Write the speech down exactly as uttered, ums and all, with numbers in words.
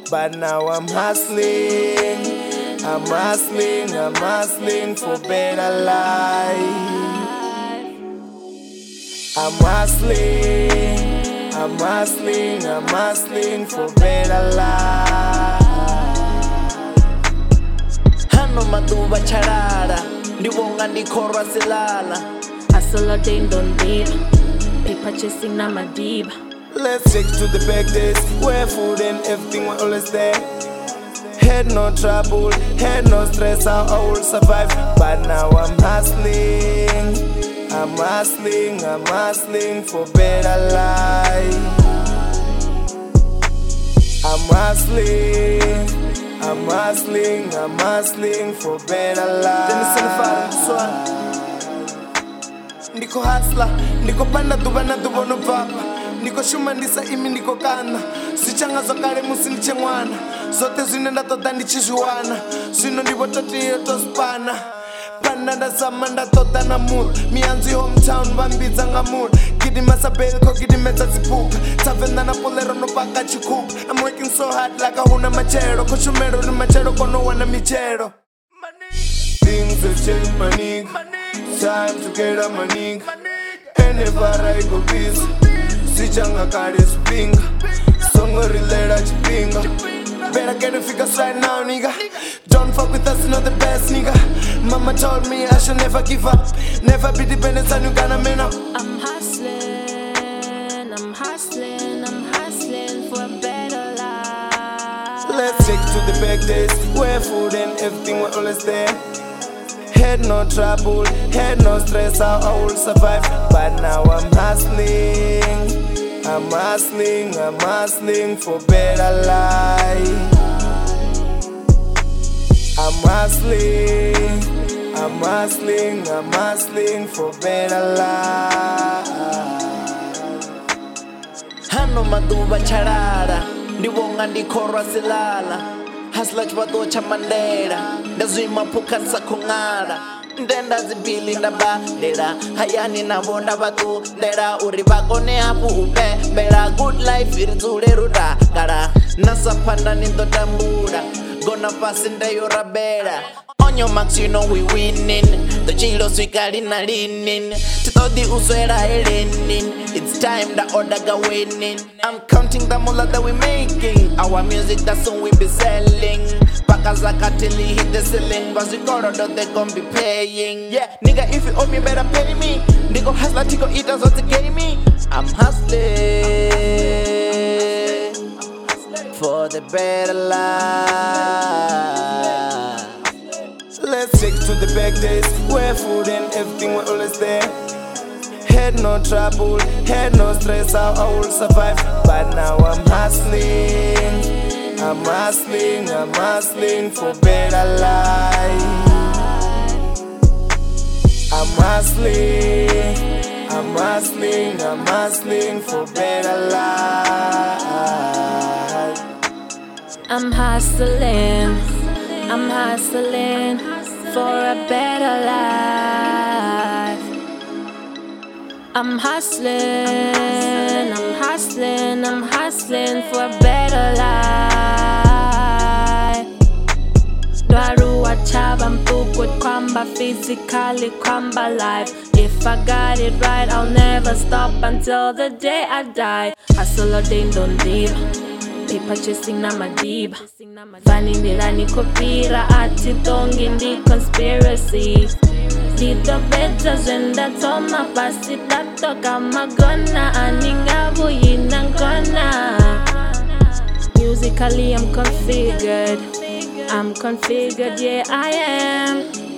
but now I'm hustling. I'm hustling, I'm hustling for better life. I'm hustling, I'm hustling, I'm hustling for better life. Hano maduba charara, ndiwonga ndikorwa silala. Hustle all day, don't deep. Paper chasing na madiba. Let's take to the back days where food and everything were always there. Had no trouble, had no stress, how I will survive. But now I'm hustling, I'm hustling, I'm hustling for better life. I'm hustling, I'm hustling, I'm hustling for better life. Niko hustler, niko panda dubana dubono papa. Niko shumandisa imi niko kana. Sichanga zokare musi niche mwana. Zote zinenda tota nichishwana. Zino ndibo toti yoto spana. Panda da samanda tota na mood. Mianzi hometown bambiza nga mood. Gidi masa belko gidi meza zipuka. Tavenda na polero no baka chikupa. I'm working so hard like a huna machero. Koshumero ni machero kono wana michero. Things have changed my nigga. Time to get up my nigga. And if I go busy. Sichanga kari spinga. Songo relate chipinga. Better get a figure right now, nigga. Don't fuck with us, not the best, nigga. Mama told me I should never give up. Never be dependent on you, gonna man up. I'm hustling, I'm hustling, I'm hustling for a better life. Let's take to the back days where food and everything were always there. Had no trouble, had no stress, how I will survive. But now I'm hustling, I'm hustling, I'm hustling for better life. I'm hustling, I'm hustling, I'm hustling for better life. Hano maduba charara, ndiwonga ndikorwa silala. Hustler chibado cha mandera, ndazwima pukansa kongara. Ndenda zibili ndabadera, hayani nabonda batu ndera. Uri bakone hapu upe, bera good life irizule ruda kara. Nasa panda nindo tambura, gonna pass in the yora better. On your marks you know we winning, the chilos we kali na linin. Titodi uswera elenin, it's time the order ga winning. I'm counting the moolah that we making, our music that's all we be selling. Pakazakatili hit the ceiling, but we got that they gon' be paying. Yeah, nigga, if you owe me, better pay me. Nigga, hustler, tico eaters, what to get me? I'm hustling for the better life. Let's take to the back days where food and everything were always there. Had no trouble, had no stress, how I will survive. But now I'm hustling, I'm hustling, I'm hustling for better life. I'm hustling, I'm hustling, I'm hustling for better life. I'm hustling, I'm hustling for a better life. I'm hustling, I'm hustling, I'm hustling for a better life. Dwarua chaba mpukut kwamba physically kwamba life. If I got it right, I'll never stop until the day I die. Hustle all day, don't leave. Paper chasing na madiba. Vani nilani kopira ati tongi ndi conspiracy. Dito better zenda toma pasi dato kama gonna aningabu yinangona. Musically I'm configured, I'm configured, yeah I am.